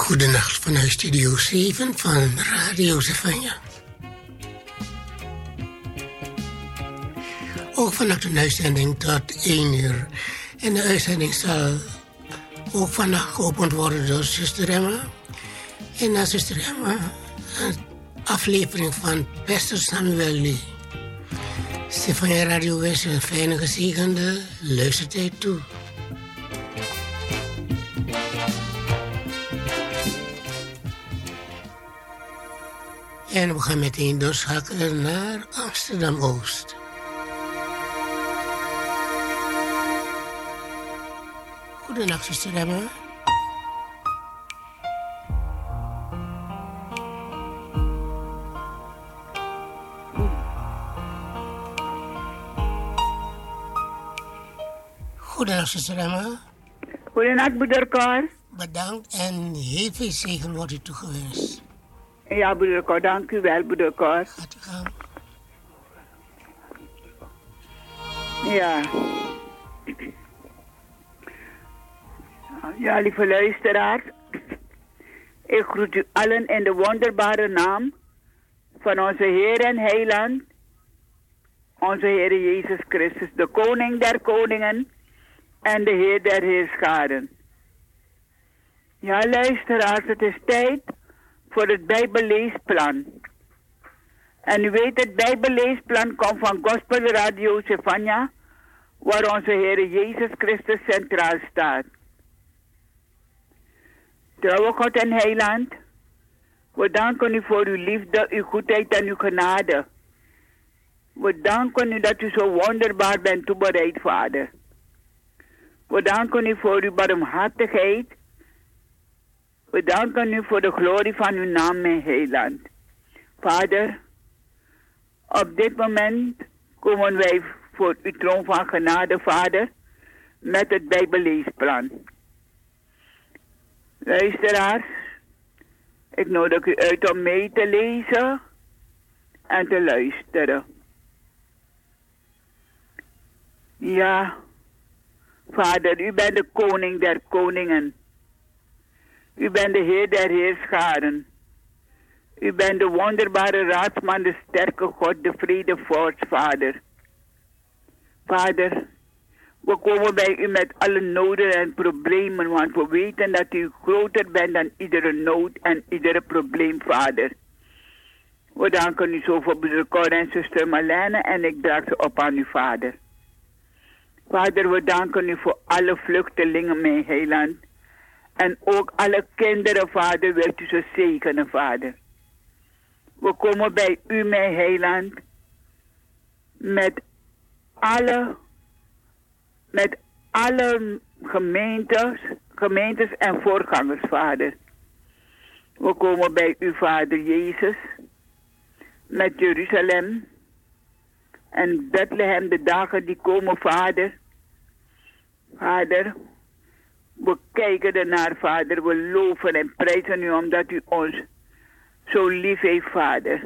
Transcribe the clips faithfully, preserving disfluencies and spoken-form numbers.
Goedenacht vanuit Studio zeven van Radio Savanja. Ook vannacht een uitzending tot één uur. En de uitzending zal ook vannacht geopend worden door Zuster Emma. En na Zuster Emma een aflevering van Pastor Samuel Lee. Savanja Radio wens een fijne gezegende luistertijd toe. En we gaan meteen doorschakelen naar Amsterdam-Oost. Goedenacht, zuster Emma. Goedenacht, zuster Emma. Goedenacht, broeder Cor. Bedankt en heel veel zegen wordt u toegewenst. Ja, broeder Cor, dank u wel, broeder Cor. Gaat u gaan. Ja. Ja, lieve luisteraars. Ik groet u allen in de wonderbare naam van onze Heer en Heiland, onze Heer Jezus Christus, de Koning der Koningen en de Heer der Heerscharen. Ja, luisteraars, het is tijd voor het Bijbelleesplan. En u weet, het Bijbelleesplan komt van Gospel Radio Savanja, waar onze Heer Jezus Christus centraal staat. Trouwe God en Heiland, we danken u voor uw liefde, uw goedheid en uw genade. We danken u dat u zo wonderbaar bent toebereid, Vader. We danken u voor uw barmhartigheid. We danken u voor de glorie van uw naam, mijn Heiland. Vader, op dit moment komen wij voor uw troon van genade, Vader, met het Bijbelleesplan. Luisteraars, ik nodig u uit om mee te lezen en te luisteren. Ja, Vader, u bent de koning der koningen. U bent de Heer der heerscharen. U bent de wonderbare raadsman, de sterke God, de vredevorst, Vader. Vader, we komen bij u met alle noden en problemen, want we weten dat u groter bent dan iedere nood en iedere probleem, Vader. We danken u zo voor broeder Cor en zuster Marlene en ik draag ze op aan u, Vader. Vader, we danken u voor alle vluchtelingen, mijn Heiland. En ook alle kinderen, Vader, wilt u ze zegenen, Vader. We komen bij u, mijn Heiland, met alle, met alle gemeentes, gemeentes en voorgangers, Vader. We komen bij u, Vader Jezus, met Jeruzalem en Bethlehem, de dagen die komen, Vader. Vader, we kijken ernaar, Vader. We loven en prijzen u omdat u ons zo lief heeft, Vader.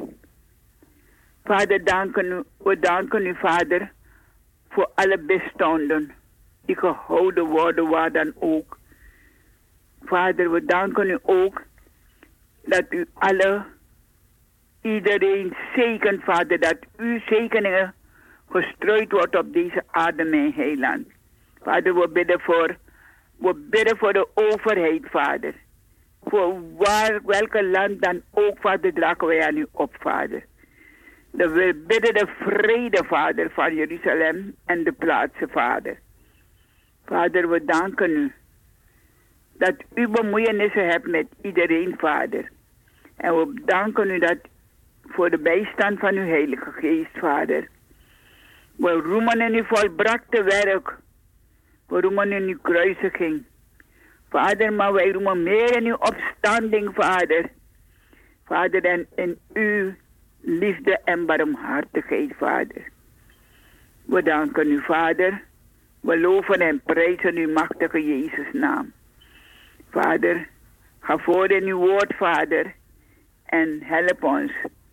Vader, danken u, we danken u, Vader, voor alle bestanden die gehouden worden, waar dan ook. Vader, we danken u ook dat u alle, iedereen zegent, Vader, dat uw zegeningen gestrooid wordt op deze aarde, mijn Heiland. Vader, we bidden voor, we bidden voor de overheid, Vader. Voor waar, welke land dan ook, Vader, dragen wij aan u op, Vader. De, we bidden de vrede, Vader, van Jeruzalem en de plaatsen, Vader. Vader, we danken u dat u bemoeienissen hebt met iedereen, Vader. En we danken u dat voor de bijstand van uw Heilige Geest, Vader. We roemen in uw volbrachte werk. We roemen in uw kruisiging. Vader, maar wij roemen meer in uw opstanding, Vader. Vader, en in uw liefde en barmhartigheid, Vader. We danken u, Vader. We loven en prijzen uw machtige Jezus' naam. Vader, ga voor in uw woord, Vader. En help ons.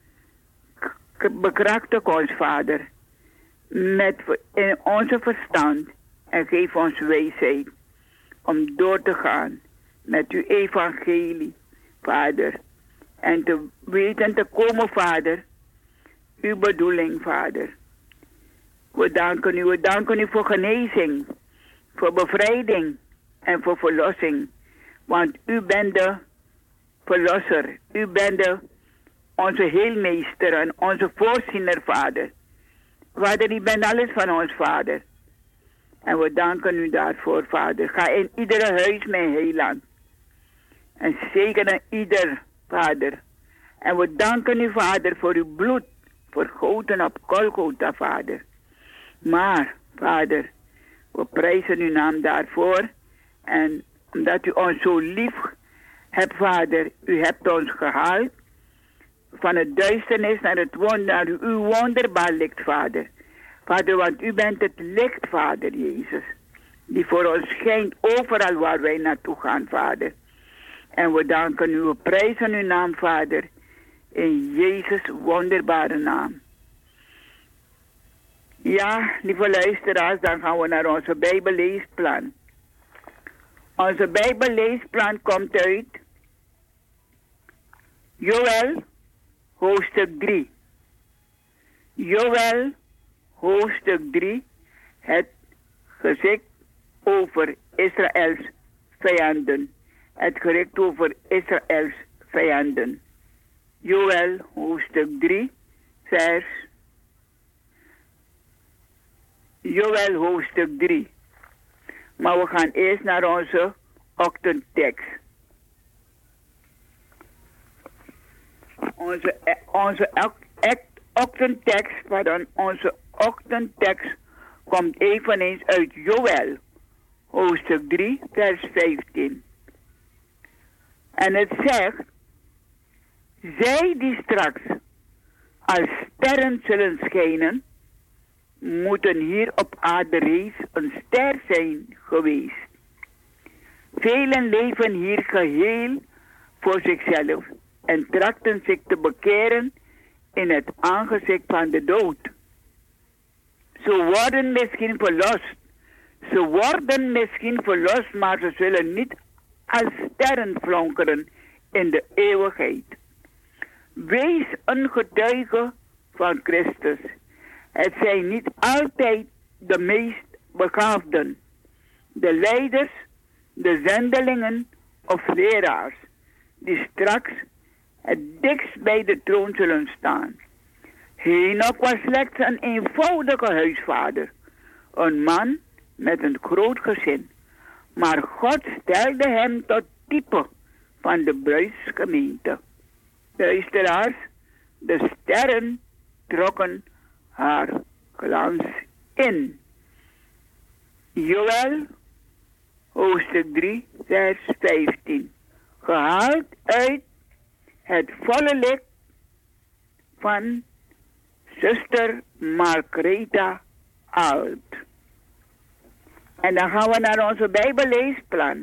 Bekrachtig ons, Vader. Met in onze verstand. En geef ons wijsheid om door te gaan met uw evangelie, Vader. En te weten te komen, Vader, uw bedoeling, Vader. We danken u, we danken u voor genezing, voor bevrijding en voor verlossing. Want u bent de verlosser, u bent de, onze heelmeester en onze voorziener, Vader. Vader, u bent alles van ons, Vader. En we danken u daarvoor, Vader. Ga in iedere huis, mijn heiland. En zegenen ieder, Vader. En we danken u, Vader, voor uw bloed, vergoten op Golgotha, Vader. Maar, Vader, we prijzen uw naam daarvoor. En omdat u ons zo lief hebt, Vader, u hebt ons gehaald van het duisternis naar het wonder, naar uw wonderbaar licht, Vader. Vader, want u bent het licht, Vader Jezus, die voor ons schijnt overal waar wij naartoe gaan, Vader. En we danken u, we prijzen uw naam, Vader, in Jezus' wonderbare naam. Ja, lieve luisteraars, dan gaan we naar onze Bijbelleesplan. Onze Bijbelleesplan komt uit Joël, hoofdstuk drie. Joël, hoofdstuk drie, het gezegd over Israëls vijanden. Het gericht over Israëls vijanden. Joël, hoofdstuk drie, vers. Joël, hoofdstuk drie. Maar we gaan eerst naar onze ochtendtekst. Onze, onze ochtendtekst, pardon, onze ochtendtekst komt eveneens uit Joël, hoofdstuk drie, vers vijftien. En het zegt, zij die straks als sterren zullen schijnen, moeten hier op aarde reeds een ster zijn geweest. Velen leven hier geheel voor zichzelf en trachten zich te bekeren in het aangezicht van de dood. Ze worden misschien verlost. Ze worden misschien verlost, maar ze zullen niet als sterren flonkeren in de eeuwigheid. Wees een getuige van Christus. Het zijn niet altijd de meest begaafden, de leiders, de zendelingen of leraars, die straks het dichtst bij de troon zullen staan. Henoch was slechts een eenvoudige huisvader, een man met een groot gezin. Maar God stelde hem tot type van de bruidsgemeente. Luisteraars, de sterren trokken haar glans in. Joël, hoofdstuk drie, vers vijftien. Gehaald uit het volle licht van zuster Margaretha Alt. En dan gaan we naar onze Bijbelleesplan.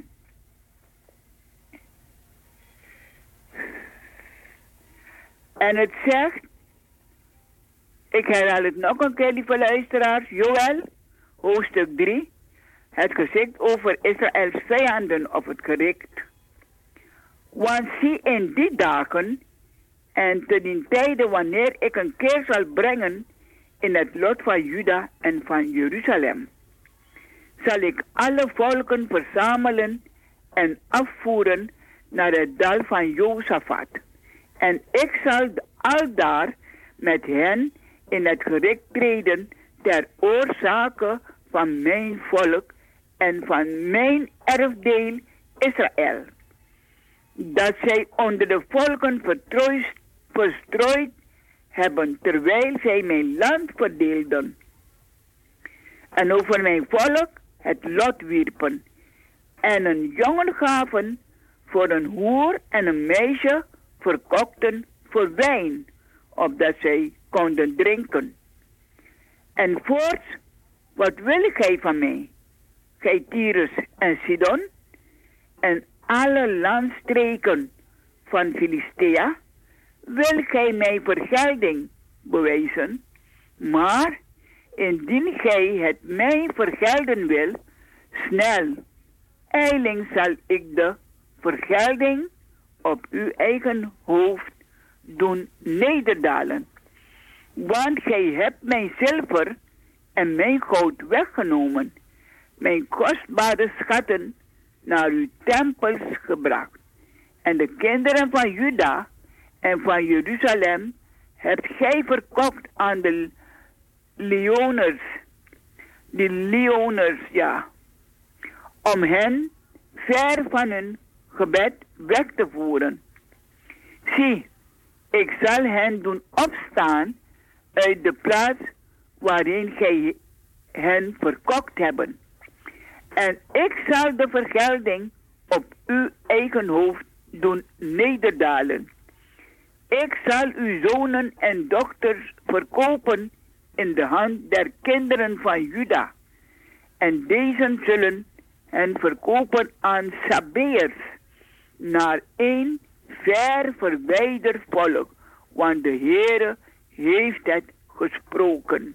En het zegt, ik herhaal het nog een keer, lieve luisteraars, Joël, hoofdstuk drie, het gezicht over Israëls vijanden of het gericht. Want zie in die dagen en te die tijden wanneer ik een keer zal brengen in het lot van Juda en van Jeruzalem, zal ik alle volken verzamelen en afvoeren naar het dal van Josafat. En ik zal aldaar met hen in het gericht treden ter oorzake van mijn volk en van mijn erfdeel Israël. Dat zij onder de volken verstrooid, verstrooid hebben terwijl zij mijn land verdeelden. En over mijn volk het lot wierpen. En een jongen gaven voor een hoer en een meisje verkochten voor wijn, opdat zij konden drinken. En voorts, wat wil gij van mij, gij Tyrus en Sidon, en alle landstreken van Filistea, wil gij mij vergelding bewijzen, maar indien gij het mij vergelden wil, snel, eiling zal ik de vergelding op uw eigen hoofd doen nederdalen. Want gij hebt mijn zilver en mijn goud weggenomen, mijn kostbare schatten naar uw tempels gebracht. En de kinderen van Juda en van Jeruzalem hebt gij verkocht aan de leoners, de leoners, ja, om hen ver van hun gebed weg te voeren. Zie, ik zal hen doen opstaan uit de plaats waarin gij hen verkocht hebben. En ik zal de vergelding op uw eigen hoofd doen nederdalen. Ik zal uw zonen en dochters verkopen in de hand der kinderen van Juda. En deze zullen hen verkopen aan Sabeërs, naar een ver verwijderd volk, want de Heere heeft het gesproken.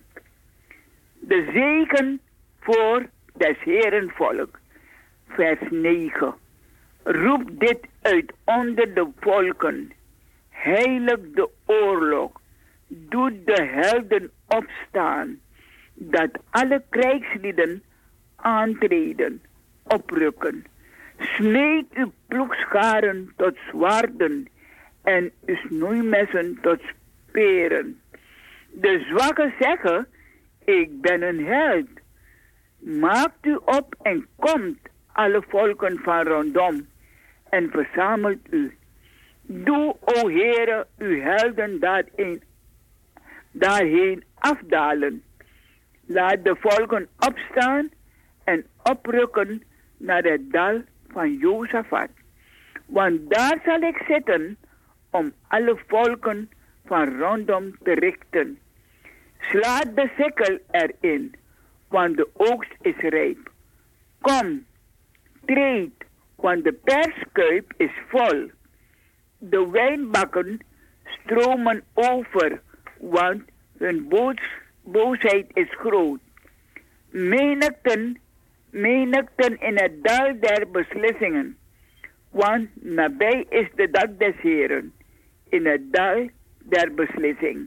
De zegen voor des Heeren volk. Vers negen. Roep dit uit onder de volken. Heilig de oorlog. Doe de helden opstaan. Dat alle krijgslieden aantreden, oprukken. Smeed uw ploegscharen tot zwaarden en uw snoeimessen tot speren. De zwakken zeggen, ik ben een held. Maakt u op en komt, alle volken van rondom, en verzamelt u. Doe, o Heere, uw helden daarin, daarheen afdalen. Laat de volken opstaan en oprukken naar het dal van Jozafat. Want daar zal ik zitten om alle volken van rondom te richten. Slaat de sikkel erin, want de oogst is rijp. Kom, treed, want de perskuip is vol. De wijnbakken stromen over, want hun boos, boosheid is groot. Menigten, menigten in het dal der beslissingen, want nabij is de dag des Heeren, in het dal der beslissing.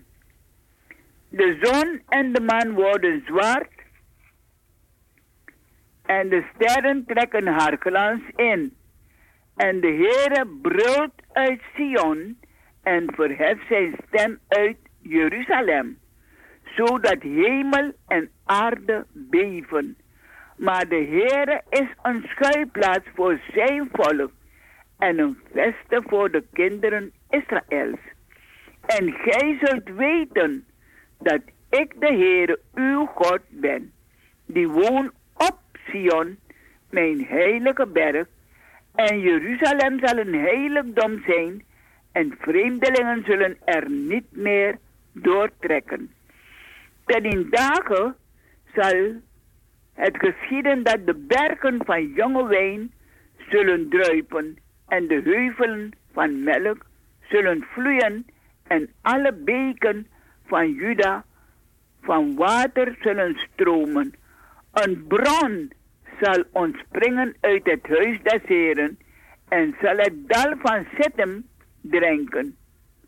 De zon en de maan worden zwart, en de sterren trekken haar glans in. En de Heere brult uit Sion en verheft zijn stem uit Jeruzalem, zodat hemel en aarde beven. Maar de Heere is een schuilplaats voor zijn volk en een veste voor de kinderen Israëls. En gij zult weten dat ik de Heere uw God ben, die woont op Sion, mijn heilige berg, en Jeruzalem zal een heiligdom zijn, en vreemdelingen zullen er niet meer doortrekken. Ten in dagen zal het geschieden dat de bergen van jonge wijn zullen druipen, en de heuvelen van melk zullen vloeien, en alle beken van Juda van water zullen stromen. Een bron zal ontspringen uit het huis des Heren en zal het dal van Sittim drinken.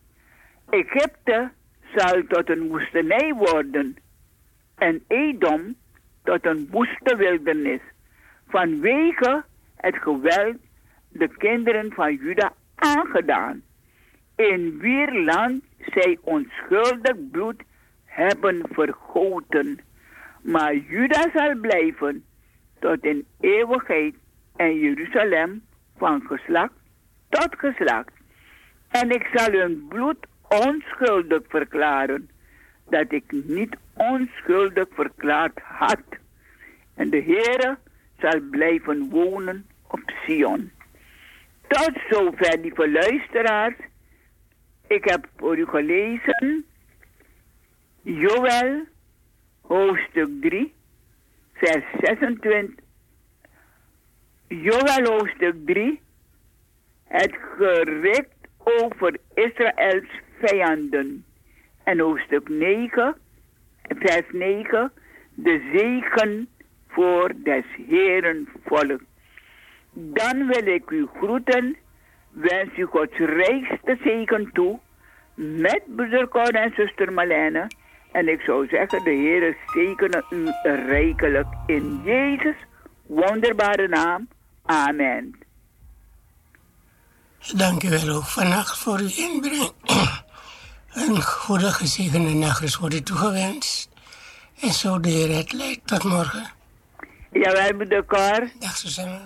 Egypte zal tot een woestenij worden en Edom tot een woeste wildernis, vanwege het geweld de kinderen van Juda aangedaan, in wier land zij onschuldig bloed hebben vergoten. Maar Juda zal blijven tot in eeuwigheid en Jeruzalem van geslacht tot geslacht. En ik zal hun bloed onschuldig verklaren, dat ik niet onschuldig verklaard had. En de Heere zal blijven wonen op Sion. Tot zover, lieve luisteraars. Ik heb voor u gelezen Joël, hoofdstuk drie, vers zesentwintig. Joël, hoofdstuk drie, het gericht over Israëls vijanden. En hoofdstuk negen, vers negen, de zegen voor des Heeren volk. Dan wil ik u groeten, wens u Gods rijkste zegen toe, met broeder Cor en zuster Marlene. En ik zou zeggen, de Heer zegene u rijkelijk in Jezus' wonderbare naam. Amen. Dank u wel ook vannacht voor uw inbreng. Een goede gezegende nacht is voor u toegewenst. En zo de Heer het leidt tot morgen. Jawel, broeder Cor. Dag Susanne.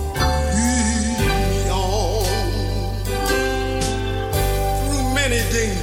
Things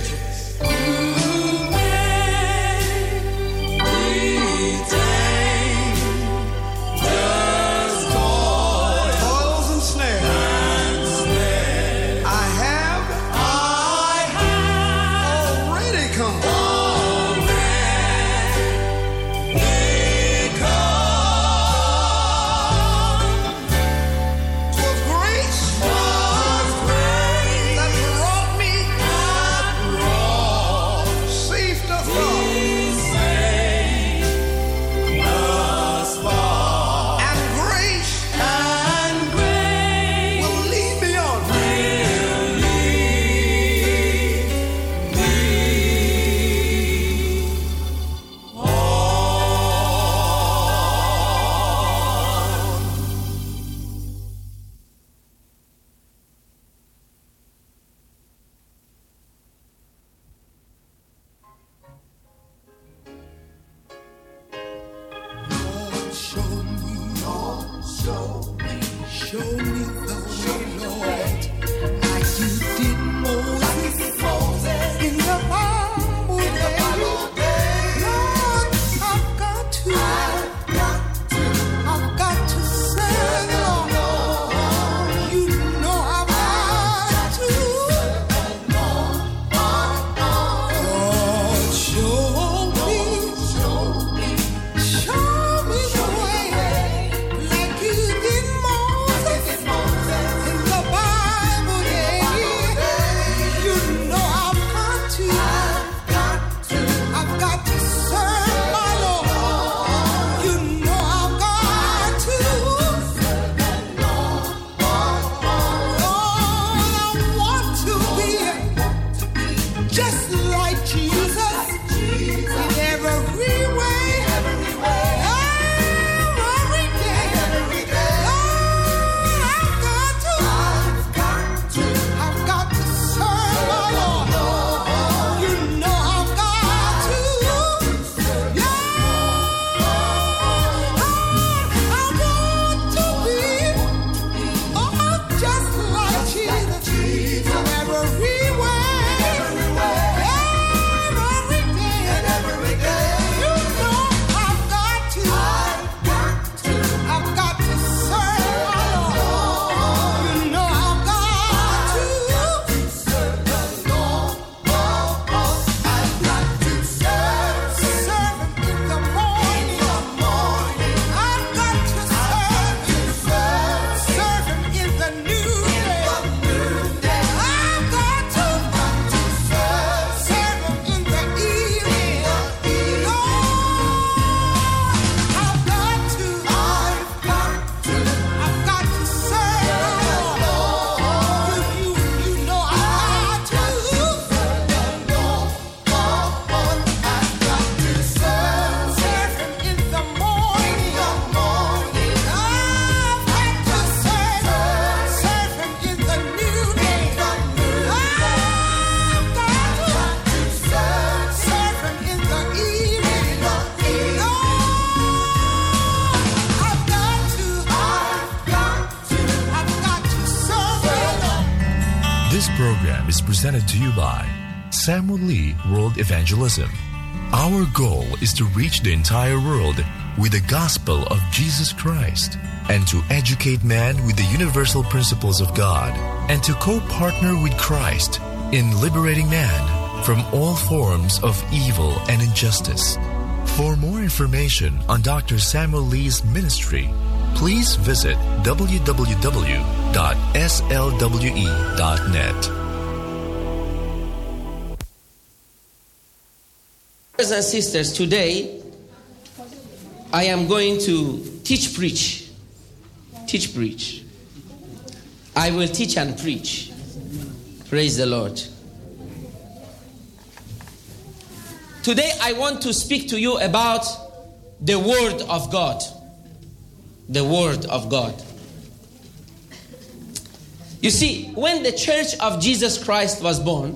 This program is presented to you by Samuel Lee World Evangelism. Our goal is to reach the entire world with the gospel of Jesus Christ and to educate man with the universal principles of God and to co-partner with Christ in liberating man from all forms of evil and injustice. For more information on Doctor Samuel Lee's ministry, please visit w w w dot s l w e dot net. Brothers and sisters, today I am going to teach, preach. Teach, preach. I will teach and preach. Praise the Lord. Today I want to speak to you about the Word of God. The Word of God. You see, when the Church of Jesus Christ was born,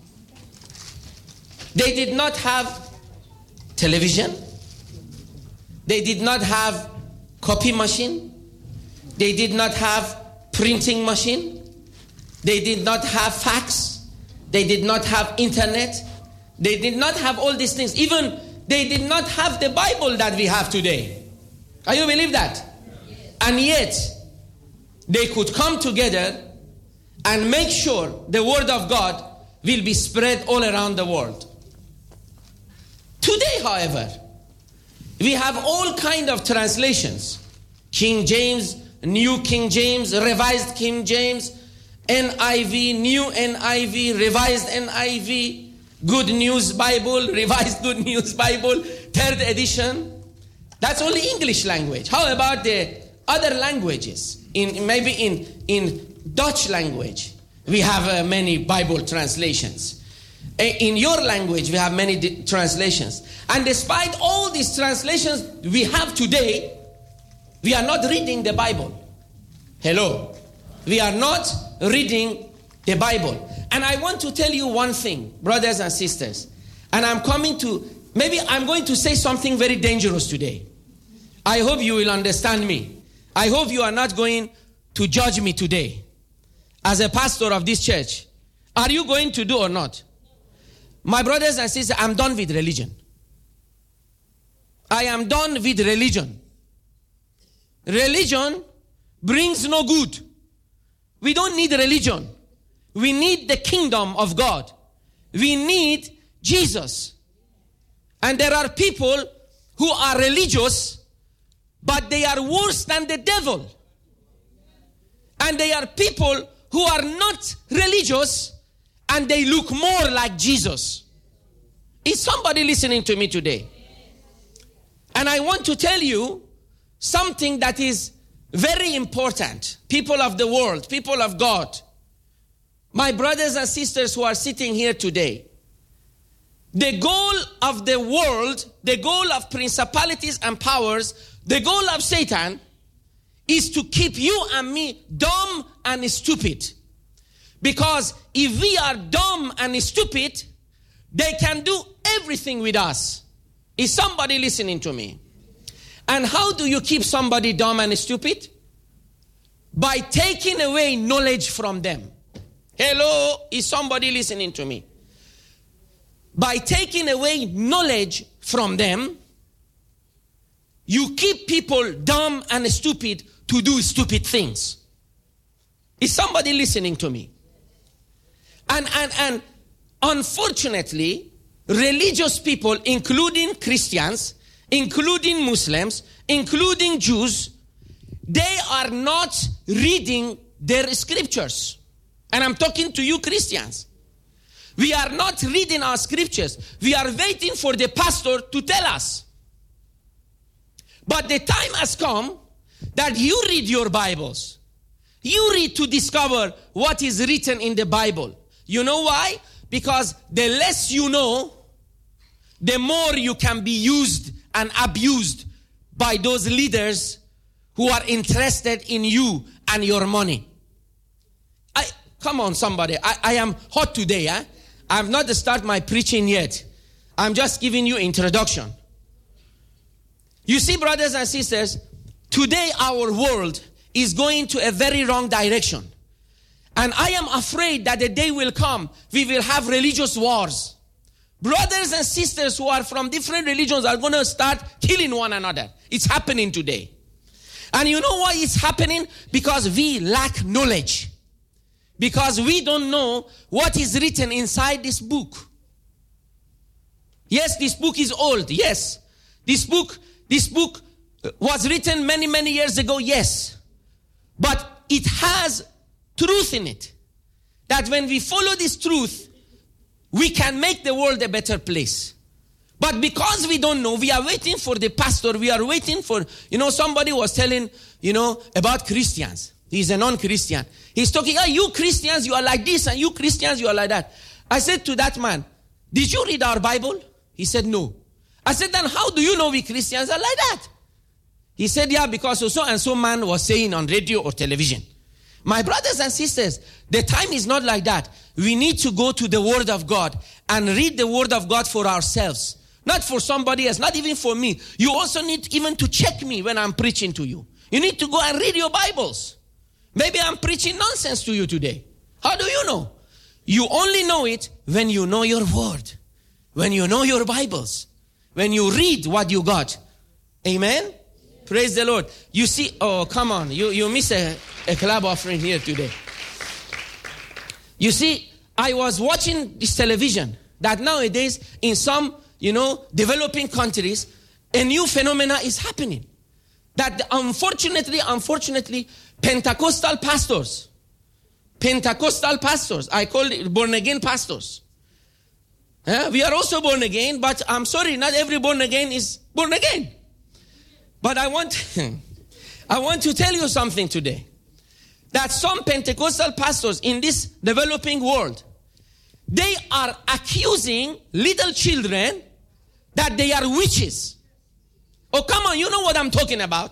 they did not have television. They did not have copy machine. They did not have printing machine. They did not have fax. They did not have internet. They did not have all these things. Even they did not have the Bible that we have today. Can you believe that? And yet, they could come together and make sure the Word of God will be spread all around the world. Today, however, we have all kind of translations. King James, New King James, Revised King James, N I V, New N I V, Revised N I V, Good News Bible, Revised Good News Bible, third edition. That's only English language. How about the other languages? In maybe in, in Dutch language, we have uh, many Bible translations. In your language, we have many di- translations. And despite all these translations we have today, we are not reading the Bible. Hello. We are not reading the Bible. And I want to tell you one thing, brothers and sisters. And I'm coming to, maybe I'm going to say something very dangerous today. I hope you will understand me. I hope you are not going to judge me today. As a pastor of this church, are you going to do or not? My brothers and sisters, I'm done with religion. I am done with religion. Religion brings no good. We don't need religion. We need the kingdom of God. We need Jesus. And there are people who are religious, but they are worse than the devil. And they are people who are not religious, and they look more like Jesus. Is somebody listening to me today? And I want to tell you something that is very important. People of the world, people of God, my brothers and sisters who are sitting here today, the goal of the world, the goal of principalities and powers, the goal of Satan is to keep you and me dumb and stupid. Because if we are dumb and stupid, they can do everything with us. Is somebody listening to me? And how do you keep somebody dumb and stupid? By taking away knowledge from them. Hello, is somebody listening to me? By taking away knowledge from them, you keep people dumb and stupid to do stupid things. Is somebody listening to me? And, and, and unfortunately, religious people, including Christians, including Muslims, including Jews, they are not reading their scriptures. And I'm talking to you Christians. We are not reading our scriptures. We are waiting for the pastor to tell us. But the time has come that you read your Bibles. You read to discover what is written in the Bible. You know why? Because the less you know, the more you can be used and abused by those leaders who are interested in you and your money. I come on, somebody. I, I am hot today. Eh? I have not started my preaching yet. I'm just giving you introduction. You see, brothers and sisters, today our world is going to a very wrong direction. And I am afraid that the day will come, we will have religious wars. Brothers and sisters who are from different religions are going to start killing one another. It's happening today. And you know why it's happening? Because we lack knowledge. Because we don't know what is written inside this book. Yes, this book is old. Yes. This book, this book was written many, many years ago. Yes. But it has truth in it. That when we follow this truth, we can make the world a better place. But because we don't know, we are waiting for the pastor. We are waiting for, you know, somebody was telling, you know, about Christians. He's a non-Christian. He's talking, oh, you Christians, you are like this, and you Christians, you are like that. I said to that man, did you read our Bible? He said, no. I said, then how do you know we Christians are like that? He said, yeah, because so and so man was saying on radio or television. My brothers and sisters, the time is not like that. We need to go to the Word of God and read the Word of God for ourselves. Not for somebody else, not even for me. You also need even to check me when I'm preaching to you. You need to go and read your Bibles. Maybe I'm preaching nonsense to you today. How do you know? You only know it when you know your Word. When you know your Bibles. When you read what you got. Amen? Praise the Lord. You see, oh, come on. You, you miss a, a club offering here today. You see, I was watching this television that nowadays in some, you know, developing countries, a new phenomena is happening. That unfortunately, unfortunately, Pentecostal pastors, Pentecostal pastors, I call it born again pastors. Eh? We are also born again, but I'm sorry, not every born again is born again. But I want, I want to tell you something today. That some Pentecostal pastors in this developing world, they are accusing little children that they are witches. Oh, come on, you know what I'm talking about.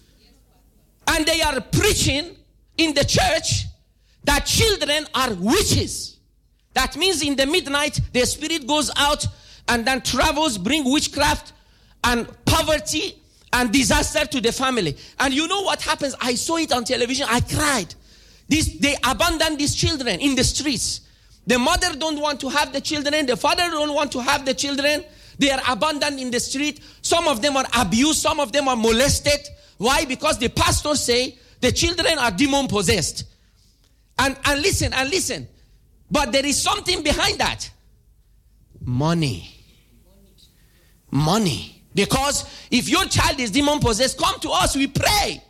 And they are preaching in the church that children are witches. That means in the midnight, the spirit goes out and then travels, bring witchcraft and poverty and disaster to the family. And you know what happens? I saw it on television. I cried. This, they abandon these children in the streets. The mother don't want to have the children. The father don't want to have the children. They are abandoned in the street. Some of them are abused. Some of them are molested. Why? Because the pastors say the children are demon possessed. And, and listen, and listen. But there is something behind that. Money. Money. Because if your child is demon possessed, come to us, we pray.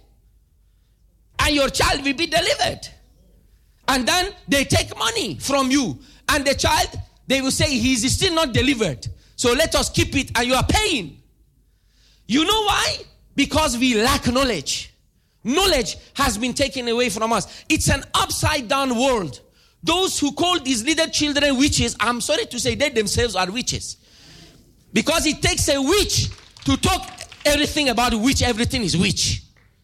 And your child will be delivered. And then they take money from you. And the child, they will say, he is still not delivered. So let us keep it, and you are paying. You know why? Because we lack knowledge. Knowledge has been taken away from us. It's an upside down world. Those who call these little children witches, I'm sorry to say, they themselves are witches. Because it takes a witch to talk everything about witch, everything is witch.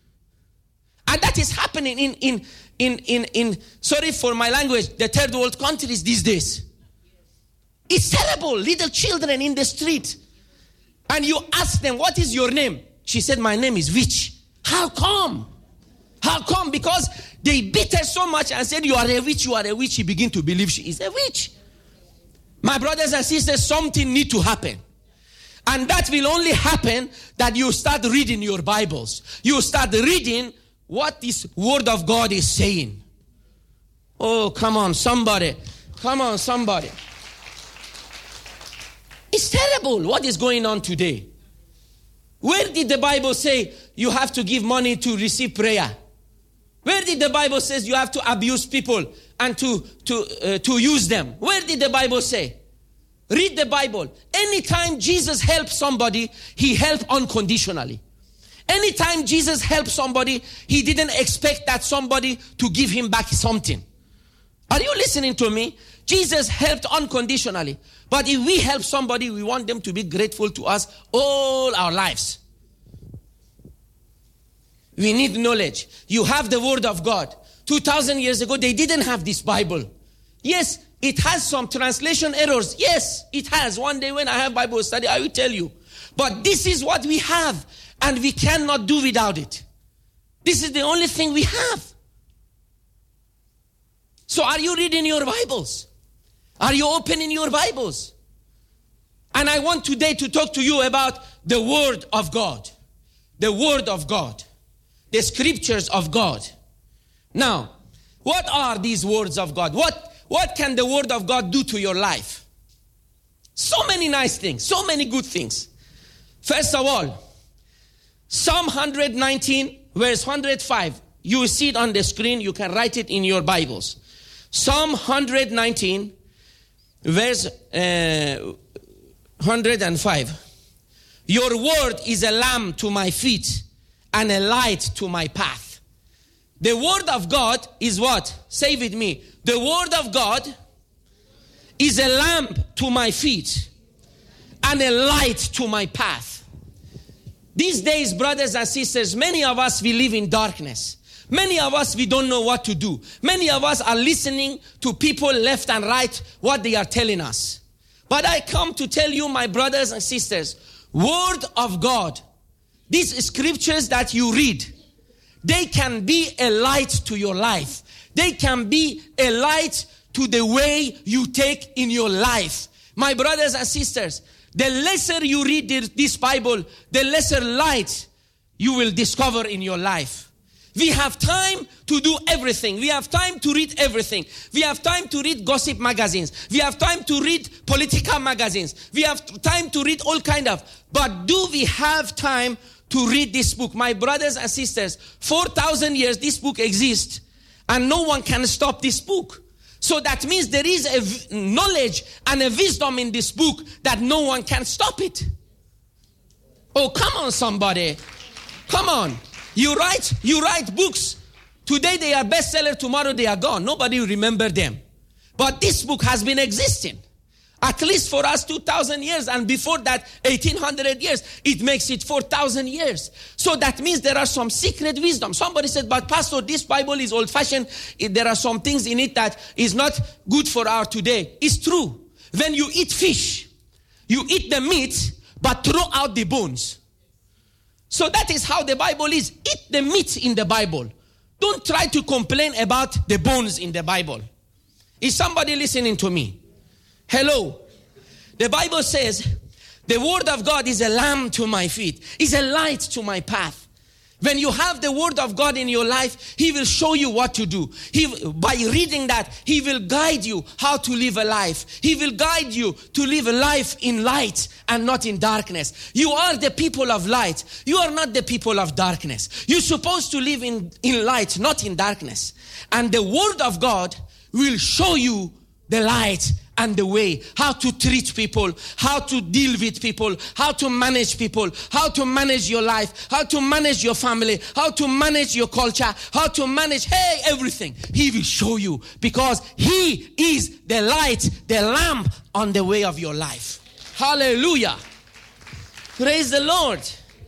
And that is happening in, in, in, in, in, sorry for my language, the third world countries these days. It's terrible. Little children in the street. And you ask them, what is your name? She said, my name is witch. How come? How come? Because they beat her so much and said, you are a witch, you are a witch. She began to believe she is a witch. My brothers and sisters, something need to happen. And that will only happen that you start reading your Bibles. You start reading what this Word of God is saying. Oh, come on, somebody. Come on, somebody. It's terrible what is going on today. Where did the Bible say you have to give money to receive prayer? Where did the Bible say you have to abuse people and to, to, uh, to use them? Where did the Bible say? Read the Bible. Anytime Jesus helped somebody, he helped unconditionally. Anytime Jesus helped somebody, he didn't expect that somebody to give him back something. Are you listening to me? Jesus helped unconditionally. But if we help somebody, we want them to be grateful to us all our lives. We need knowledge. You have the Word of God. two thousand years ago, they didn't have this Bible. Yes, it has some translation errors. Yes, it has. One day when I have Bible study, I will tell you. But this is what we have. And we cannot do without it. This is the only thing we have. So are you reading your Bibles? Are you opening your Bibles? And I want today to talk to you about the Word of God. The Word of God. The Scriptures of God. Now, what are these words of God? What, what can the Word of God do to your life? So many nice things. So many good things. First of all, Psalm one nineteen, verse one oh five. You will see it on the screen. You can write it in your Bibles. Psalm one nineteen, verse uh, one oh five. Your word is a lamp to my feet and a light to my path. The word of God is what? Say with me. The word of God is a lamp to my feet and a light to my path. These days, brothers and sisters, many of us, we live in darkness. Many of us, we don't know what to do. Many of us are listening to people left and right, what they are telling us. But I come to tell you, my brothers and sisters, Word of God, these scriptures that you read, they can be a light to your life. They can be a light to the way you take in your life. My brothers and sisters, the lesser you read this Bible, the lesser light you will discover in your life. We have time to do everything. We have time to read everything. We have time to read gossip magazines. We have time to read political magazines. We have time to read all kind of. But do we have time to read this book? My brothers and sisters, four thousand years this book exists and no one can stop this book. So that means there is a knowledge and a wisdom in this book that no one can stop it. Oh, come on, somebody. Come on. You write, you write books. Today they are bestseller, tomorrow they are gone. Nobody will remember them. But this book has been existing. At least for us two thousand years, and before that eighteen hundred years. It makes it four thousand years. So that means there are some secret wisdom. Somebody said, but Pastor, this Bible is old-fashioned. There are some things in it that is not good for our today. It's true. When you eat fish, you eat the meat, but throw out the bones. So that is how the Bible is. Eat the meat in the Bible. Don't try to complain about the bones in the Bible. Is somebody listening to me? Hello. The Bible says, the word of God is a lamp to my feet, is a light to my path. When you have the word of God in your life, He will show you what to do. He, by reading that, He will guide you how to live a life. He will guide you to live a life in light and not in darkness. You are the people of light. You are not the people of darkness. You're supposed to live in, in light, not in darkness. And the word of God will show you the light and the way, how to treat people, how to deal with people, how to manage people, how to manage your life, how to manage your family, how to manage your culture, how to manage, hey, everything. He will show you because He is the light, the lamp on the way of your life. Hallelujah. Praise the Lord.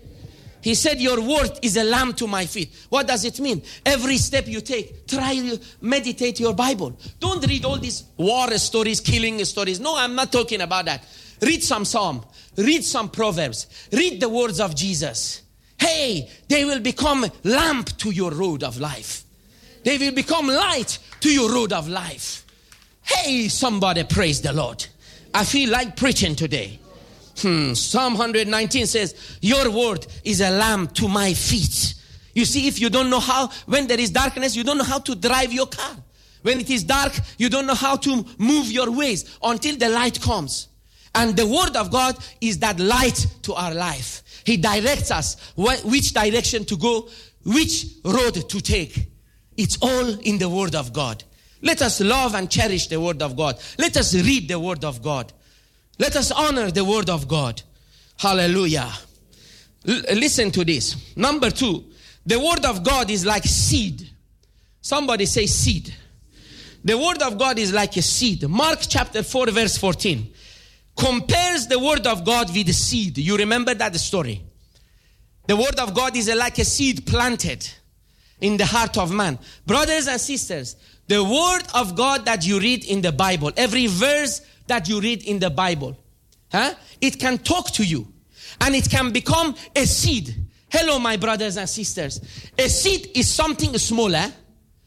He said, your word is a lamp to my feet. What does it mean? Every step you take, try to meditate your Bible. Don't read all these war stories, killing stories. No, I'm not talking about that. Read some Psalm. Read some Proverbs. Read the words of Jesus. Hey, they will become lamp to your road of life. They will become light to your road of life. Hey, somebody praise the Lord. I feel like preaching today. Hmm. Psalm one nineteen says, your word is a lamp to my feet. You see, if you don't know how, when there is darkness, you don't know how to drive your car. When it is dark, you don't know how to move your ways until the light comes. And the word of God is that light to our life. He directs us which direction to go, which road to take. It's all in the word of God. Let us love and cherish the word of God. Let us read the word of God. Let us honor the word of God. Hallelujah. L- listen to this. Number two, the word of God is like seed. Somebody say seed. The word of God is like a seed. Mark chapter four verse fourteen compares the word of God with a seed. You remember that story? The word of God is like a seed planted in the heart of man. Brothers and sisters, the word of God that you read in the Bible, every verse that you read in the Bible, huh? It can talk to you and it can become a seed. Hello, my brothers and sisters. A seed is something smaller,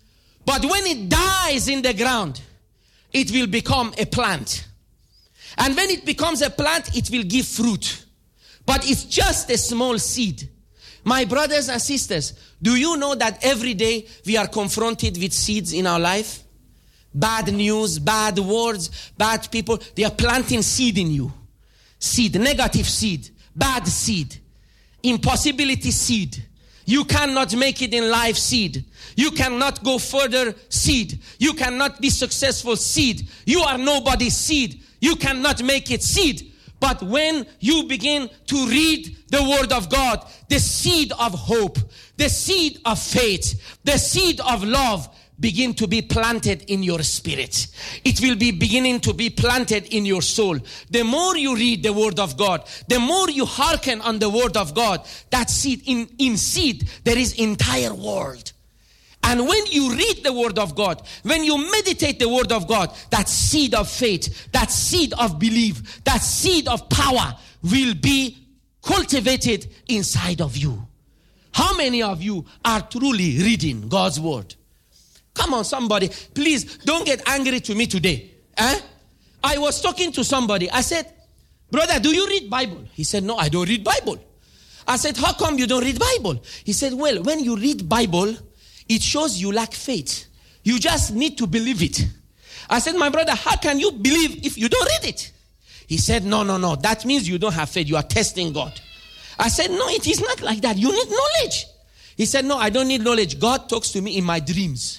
But when it dies in the ground, it will become a plant. And when it becomes a plant, it will give fruit. But it's just a small seed. My brothers and sisters, do you know that every day we are confronted with seeds in our life? Bad news, bad words, bad people. They are planting seed in you. Seed, negative seed, bad seed, impossibility seed. You cannot make it in life seed. You cannot go further seed. You cannot be successful seed. You are nobody's seed. You cannot make it seed. But when you begin to read the word of God, the seed of hope, the seed of faith, the seed of love begin to be planted in your spirit. It will be beginning to be planted in your soul. The more you read the word of God, the more you hearken on the word of God, that seed, in, in seed, there is entire world. And when you read the word of God, when you meditate the word of God, that seed of faith, that seed of belief, that seed of power will be cultivated inside of you. How many of you are truly reading God's word? Come on, somebody. Please don't get angry to me today. Eh? I was talking to somebody. I said, brother, do you read Bible? He said, no, I don't read Bible. I said, how come you don't read Bible? He said, well, when you read Bible, it shows you lack faith. You just need to believe it. I said, my brother, how can you believe if you don't read it? He said, no, no, no. That means you don't have faith. You are testing God. I said, no, it is not like that. You need knowledge. He said, no, I don't need knowledge. God talks to me in my dreams.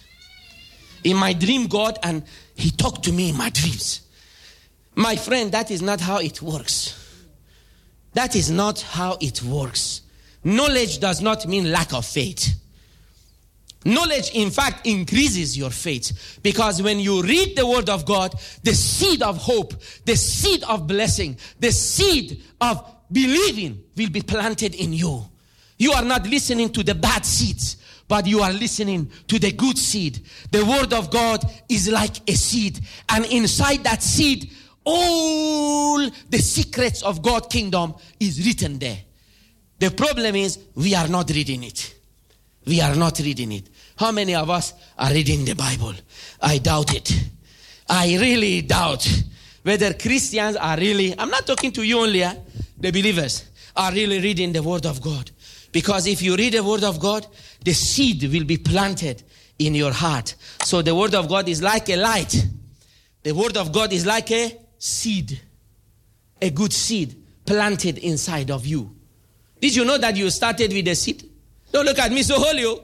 In my dream, God, and he talked to me in my dreams. My friend, that is not how it works. That is not how it works. Knowledge does not mean lack of faith. Knowledge, in fact, increases your faith. Because when you read the word of God, the seed of hope, the seed of blessing, the seed of believing will be planted in you. You are not listening to the bad seeds, but you are listening to the good seed. The word of God is like a seed. And inside that seed, all the secrets of God's kingdom is written there. The problem is we are not reading it. We are not reading it. How many of us are reading the Bible? I doubt it. I really doubt whether Christians are really, I'm not talking to you only, eh? The believers are really reading the word of God. Because if you read the word of God, the seed will be planted in your heart. So the word of God is like a light. The word of God is like a seed. A good seed planted inside of you. Did you know that you started with a seed? Don't look at me so holy. Oh.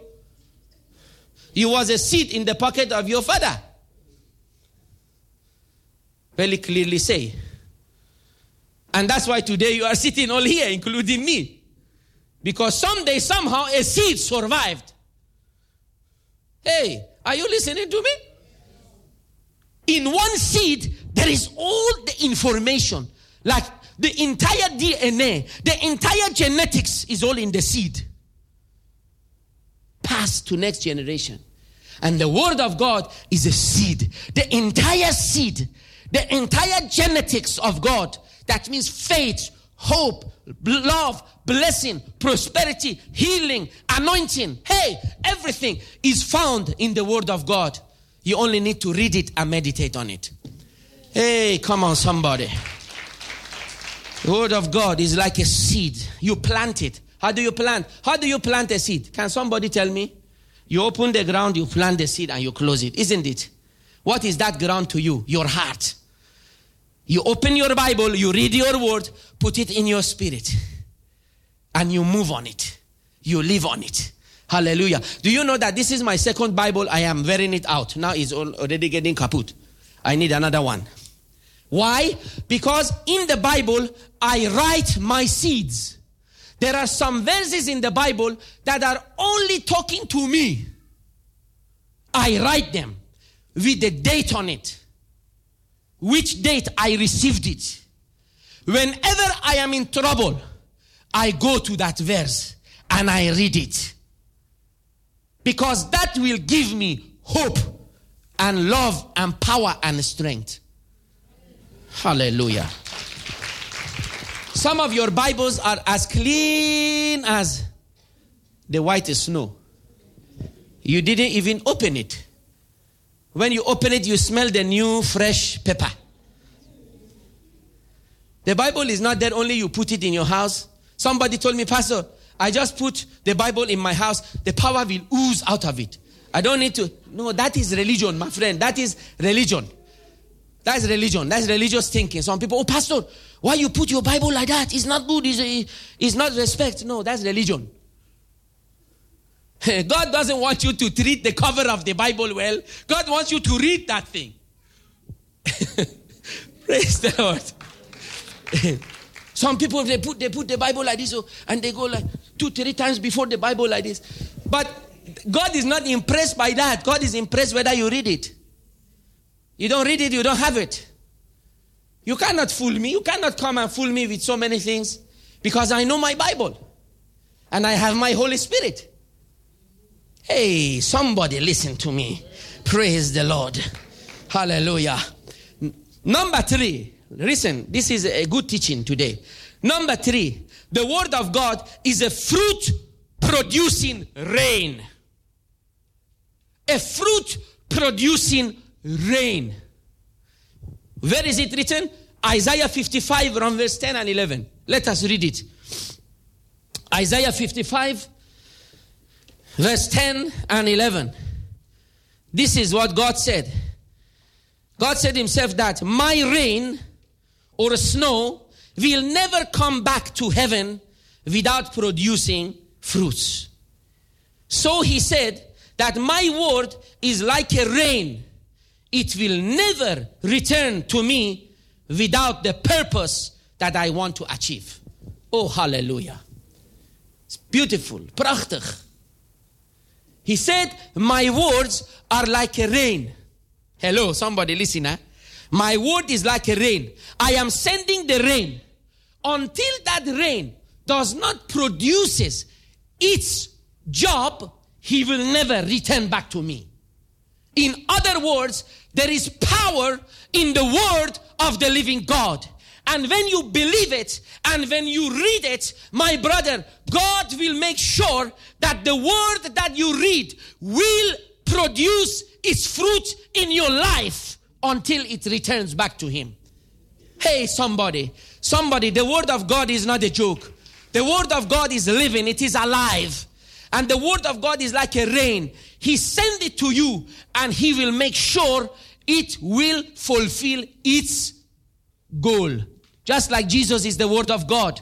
You was a seed in the pocket of your father. Very clearly say. And that's why today you are sitting all here, including me. Because someday, somehow, a seed survived. Hey, are you listening to me? In one seed, there is all the information. Like the entire D N A, the entire genetics is all in the seed. Passed to next generation. And the word of God is a seed. The entire seed, the entire genetics of God, that means faith, hope, love, blessing, prosperity, healing, anointing. Hey, everything is found in the word of God. You only need to read it and meditate on it. Hey, come on, somebody. The word of God is like a seed. You plant it. How do you plant? How do you plant a seed? Can somebody tell me? You open the ground, you plant the seed, and you close it, isn't it? What is that ground to you? Your heart. You open your Bible, you read your word, put it in your spirit, and you move on it. You live on it. Hallelujah. Do you know that this is my second Bible? I am wearing it out. Now it's already getting kaput. I need another one. Why? Because in the Bible, I write my seeds. There are some verses in the Bible that are only talking to me. I write them with the date on it. Which date I received it. Whenever I am in trouble, I go to that verse and I read it. Because that will give me hope and love and power and strength. Hallelujah. Some of your Bibles are as clean as the white snow. You didn't even open it. when you open it, you smell the new fresh pepper. The Bible is not that only you put it in your house. Somebody told me, Pastor, I just put the Bible in my house. The power will ooze out of it. I don't need to. No, that is religion, my friend. That is religion. That's religion. That's religious thinking. Some people, oh, Pastor, why you put your Bible like that? It's not good. It's, it's not respect. No, that's religion. God doesn't want you to treat the cover of the Bible well. God wants you to read that thing. Praise the Lord. Some people, they put they put the Bible like this, and they go like two, three times before the Bible like this. But God is not impressed by that. God is impressed whether you read it. You don't read it, you don't have it. You cannot fool me. You cannot come and fool me with so many things, because I know my Bible. And I have my Holy Spirit. Hey, somebody listen to me. Praise the Lord. Hallelujah. N- number three. Listen, this is a good teaching today. Number three. The Word of God is a fruit-producing rain. A fruit-producing rain. Where is it written? Isaiah fifty-five, from verse ten and eleven. Let us read it. Isaiah fifty-five, verse ten and eleven. This is what God said. God said himself that my rain or snow will never come back to heaven without producing fruits. So he said that my word is like a rain. It will never return to me without the purpose that I want to achieve. Oh, hallelujah. It's beautiful. Prachtig. He said, my words are like a rain. Hello, somebody listen. Huh? My word is like a rain. I am sending the rain. Until that rain does not produce its job, he will never return back to me. In other words, there is power in the word of the living God. And when you believe it, and when you read it, my brother, God will make sure that the word that you read will produce its fruit in your life until it returns back to him. Hey, somebody, somebody, the word of God is not a joke. The word of God is living, it is alive. And the word of God is like a rain. He sends it to you, and he will make sure it will fulfill its goal. Just like Jesus is the word of God.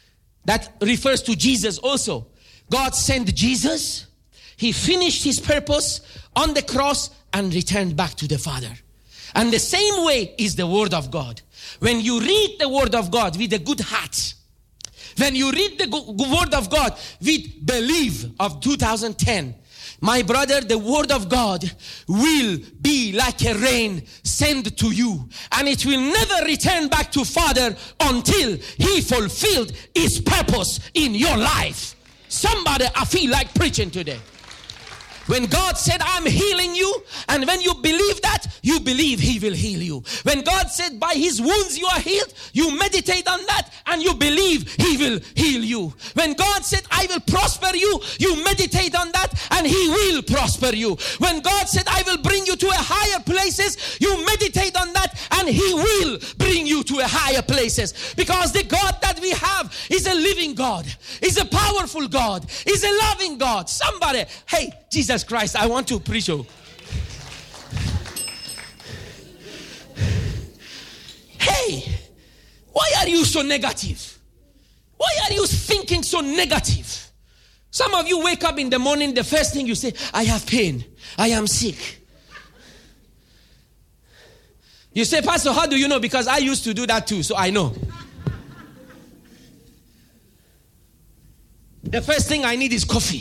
That refers to Jesus also. God sent Jesus. He finished his purpose on the cross and returned back to the Father. And the same way is the word of God. When you read the word of God with a good heart, when you read the word of God with belief of two thousand ten, my brother, the word of God will be like a rain sent to you. And it will never return back to Father until he fulfilled his purpose in your life. Somebody, I feel like preaching today. When God said, I'm healing you, and when you believe that, you believe he will heal you. When God said, by his wounds you are healed, you meditate on that, and you believe he will heal you. When God said, I will prosper you, you meditate on that, and he will prosper you. When God said, I will bring you to a higher places, you meditate on that, and he will bring you to a higher places. Because the God that we have is a living God, is a powerful God, is a loving God. Somebody, hey, Jesus Christ, I want to preach you. Hey, why are you so negative? Why are you thinking so negative? Some of you wake up in the morning, the first thing you say, I have pain, I am sick. You say, Pastor, how do you know? Because I used to do that too, so I know. The first thing I need is coffee.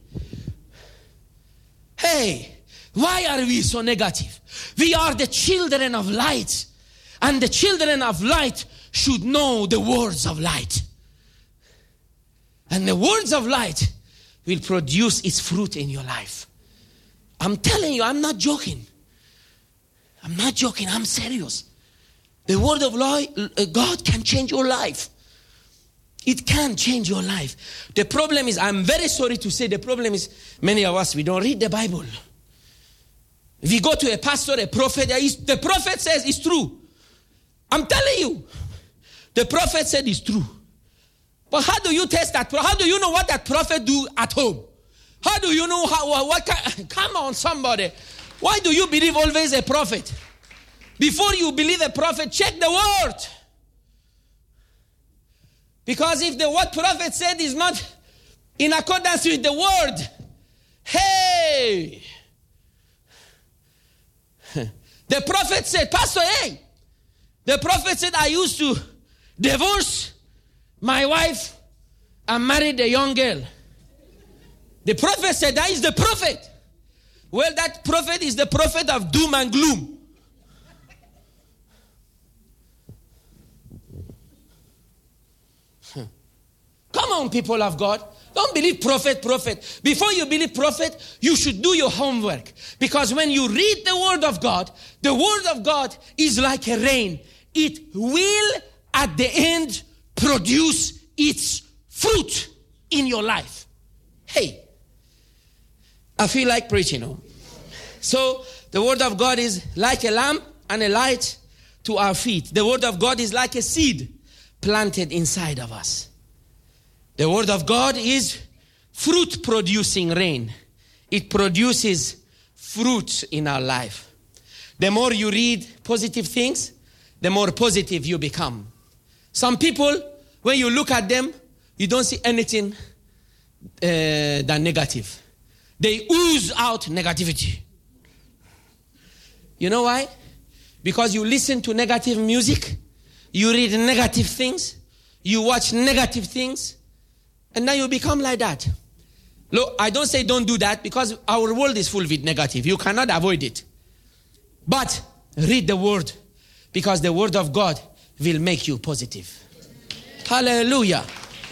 Hey, why are we so negative? We are the children of light. And the children of light should know the words of light. And the words of light will produce its fruit in your life. I'm telling you, I'm not joking. I'm not joking, I'm serious. The word of God can change your life. It can change your life. The problem is, I'm very sorry to say, the problem is many of us, we don't read the Bible. If you go to a pastor, a prophet, the prophet says it's true. I'm telling you, the prophet said it's true. But how do you test that? How do you know what that prophet do at home? How do you know how, what, what come on somebody. Why do you believe always a prophet? Before you believe a prophet, check the word. Because if the what prophet said is not in accordance with the word, hey, the prophet said, Pastor, hey, the prophet said, I used to divorce my wife and married a young girl. The prophet said, that is the prophet. Well, that prophet is the prophet of doom and gloom. Come on, people of God. Don't believe prophet, prophet. Before you believe prophet, you should do your homework. Because when you read the word of God, the word of God is like a rain. It will, at the end, produce its fruit in your life. Hey, I feel like preaching. Oh? So, the word of God is like a lamp and a light to our feet. The word of God is like a seed planted inside of us. The word of God is fruit-producing rain. It produces fruit in our life. The more you read positive things, the more positive you become. Some people, when you look at them, you don't see anything uh, than negative. They ooze out negativity. You know why? Because you listen to negative music, you read negative things, you watch negative things, and then you become like that. Look, I don't say don't do that because our world is full with negative. You cannot avoid it. But read the word because the word of God will make you positive. Hallelujah.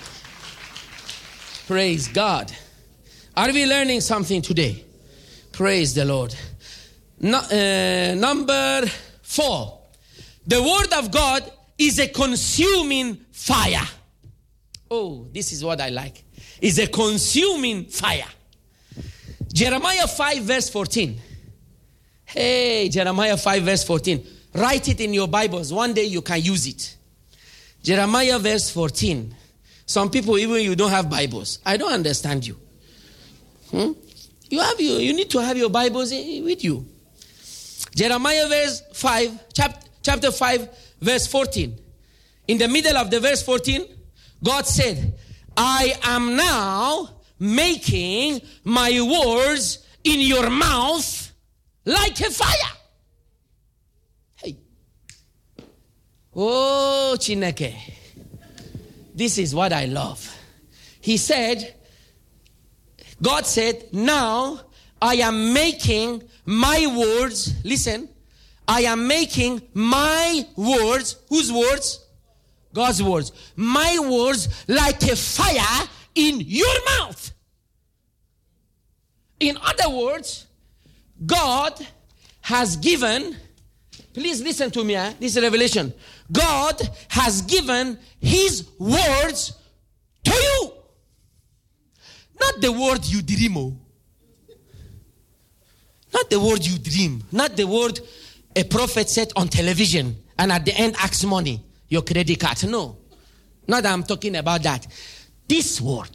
Praise God. Are we learning something today? Praise the Lord. No, uh, number four. The word of God is a consuming fire. Oh, this is what I like. It's a consuming fire. Jeremiah five verse fourteen. Hey, Jeremiah five verse fourteen. Write it in your Bibles. One day you can use it. Jeremiah verse fourteen. Some people, even you don't have Bibles. I don't understand you. Hmm? You have you. You need to have your Bibles with you. Jeremiah verse five, chapter, chapter five, verse fourteen. In the middle of the verse fourteen, God said, I am now making my words in your mouth like a fire. Hey. Oh, Chineke. This is what I love. He said, God said, now I am making my words, listen, I am making my words, whose words? God's words. My words like a fire in your mouth. In other words, God has given, please listen to me, eh? This is revelation. God has given his words to you. Not the word you dream of. Not the word you dream. Not the word a prophet said on television and at the end asks money. Your credit card. No. Not that I'm talking about that. This word.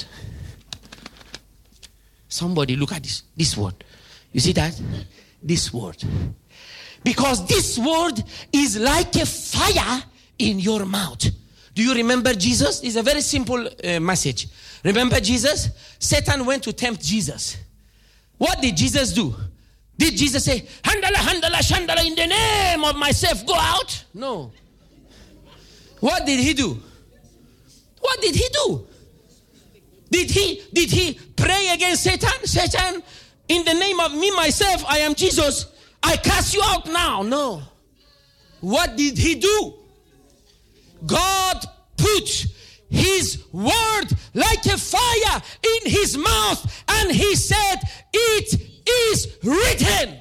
Somebody look at this. This word. You see that? This word. Because this word is like a fire in your mouth. Do you remember Jesus? It's a very simple uh, message. Remember Jesus? Satan went to tempt Jesus. What did Jesus do? Did Jesus say, handala, handala, shandala, in the name of myself, go out? No. What did he do? What did he do? Did he, did he pray against Satan? Satan, in the name of me, myself, I am Jesus. I cast you out now. No. What did he do? God put his word like a fire in his mouth and he said, it is written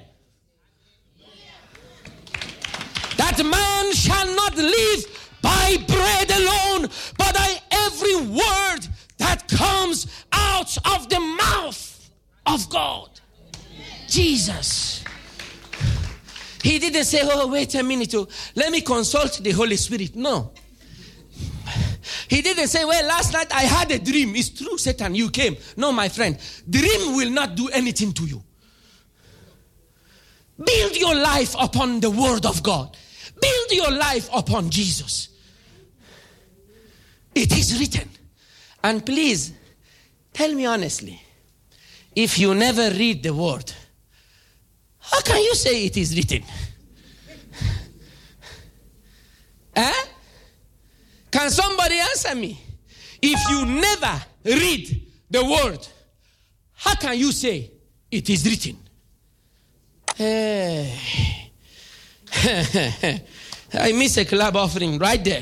that man shall not live by bread alone, but by every word that comes out of the mouth of God. Jesus. He didn't say, oh, wait a minute, oh, let me consult the Holy Spirit. No. He didn't say, well, last night I had a dream. It's true, Satan, you came. No, my friend, dream will not do anything to you. Build your life upon the Word of God. Build your life upon Jesus. It is written. And please, tell me honestly, if you never read the Word, how can you say it is written? Eh? Can somebody answer me? If you never read the Word, how can you say it is written? Hey. I miss a club offering right there.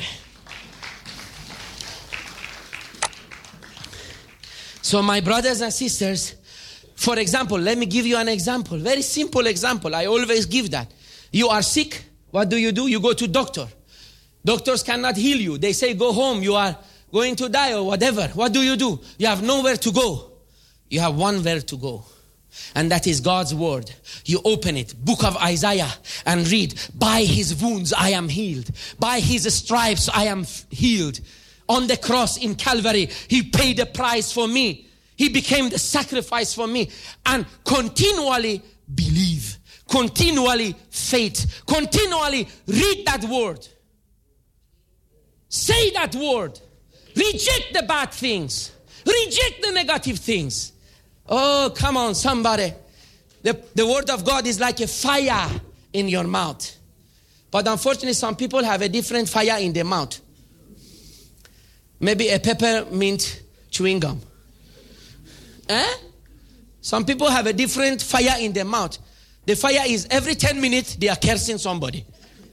So my brothers and sisters, for example, let me give you an example. Very simple example. I always give that. You are sick. What do you do? You go to doctor. Doctors cannot heal you. They say, go home. You are going to die or whatever. What do you do? You have nowhere to go. You have one where to go. And that is God's word. You open it, book of Isaiah, and read, by his wounds I am healed. By his stripes I am healed. On the cross in Calvary, he paid the price for me. He became the sacrifice for me. And continually believe. Continually faith. Continually read that word. Say that word. Reject the bad things. Reject the negative things. Oh, come on, somebody. The, the word of God is like a fire in your mouth. But unfortunately, some people have a different fire in their mouth. Maybe a peppermint chewing gum. Eh? Some people have a different fire in their mouth. The fire is every ten minutes they are cursing somebody.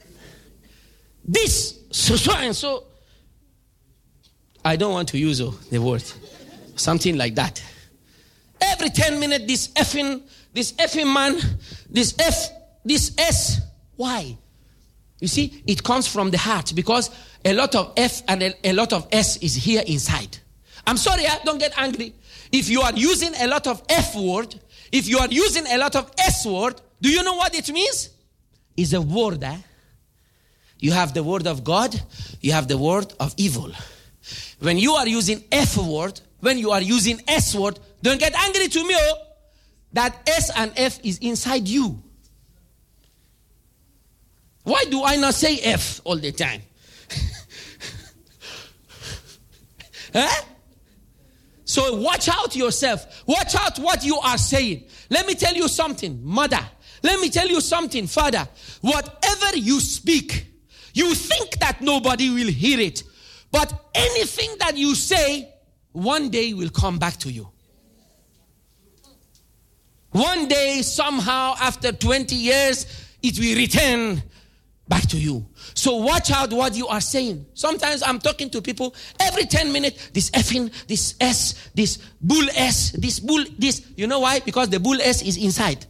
This, so, so and so. I don't want to use oh, the word. Something like that. Every ten minutes, this effing, this effing man, this F, this S. Why? You see, it comes from the heart because a lot of F and a, a lot of S is here inside. I'm sorry, eh? Don't get angry. If you are using a lot of F word, if you are using a lot of S word, do you know what it means? It's a word. Eh? You have the word of God, you have the word of evil. When you are using F word, when you are using S word, don't get angry to me, oh, that S and F is inside you. Why do I not say F all the time? Huh? So watch out yourself. Watch out what you are saying. Let me tell you something, mother. Let me tell you something, father. Whatever you speak, you think that nobody will hear it. But anything that you say, one day will come back to you. One day, somehow, after twenty years, it will return back to you. So watch out what you are saying. Sometimes I'm talking to people, every ten minutes, this effing, this S, this bull S, this bull, this. You know why? Because the bull S is inside.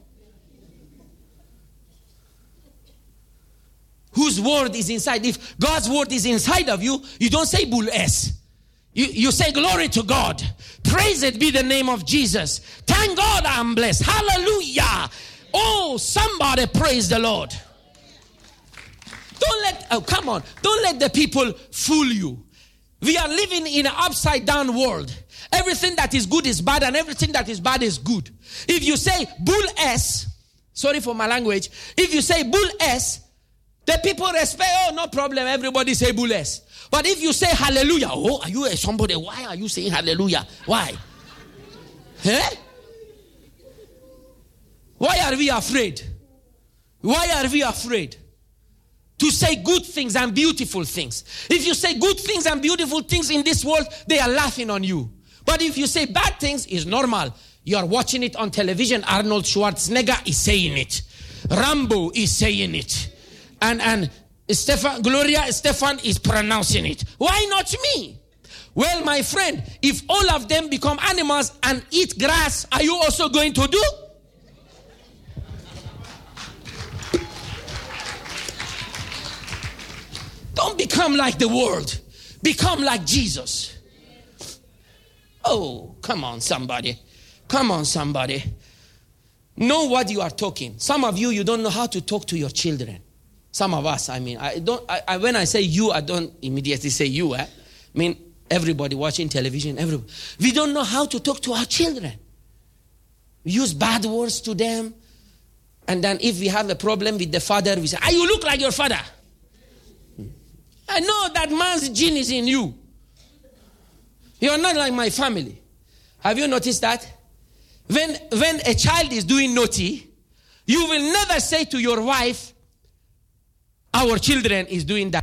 Whose word is inside? If God's word is inside of you, you don't say bull S. You, you say glory to God. Praise be the name of Jesus. Thank God I'm blessed. Hallelujah. Oh, somebody praise the Lord. Don't let, oh, come on. Don't let the people fool you. We are living in an upside down world. Everything that is good is bad and everything that is bad is good. If you say bull S, sorry for my language. If you say bull S, the people respect, oh, no problem. Everybody say bull S. But if you say hallelujah, oh, are you somebody? Why are you saying hallelujah? Why? Eh? Why are we afraid? Why are we afraid? To say good things and beautiful things. If you say good things and beautiful things in this world, they are laughing on you. But if you say bad things, it's normal. You are watching it on television. Arnold Schwarzenegger is saying it. Rambo is saying it. And, and Stefan, Gloria Stefan is pronouncing it. Why not me? Well, my friend, if all of them become animals and eat grass, are you also going to do? Don't become like the world. Become like Jesus. Oh, come on, somebody. Come on, somebody. know what you are talking. Some of you, you don't know how to talk to your children. Some of us, I mean, I don't. I, I, when I say you, I don't immediately say you. Eh? I mean, everybody watching television, everybody. We don't know how to talk to our children. We use bad words to them. And then if we have a problem with the father, we say, ah, you look like your father. I know that man's gene is in you. You are not like my family. Have you noticed that? When, when a child is doing naughty, you will never say to your wife, our children is doing that.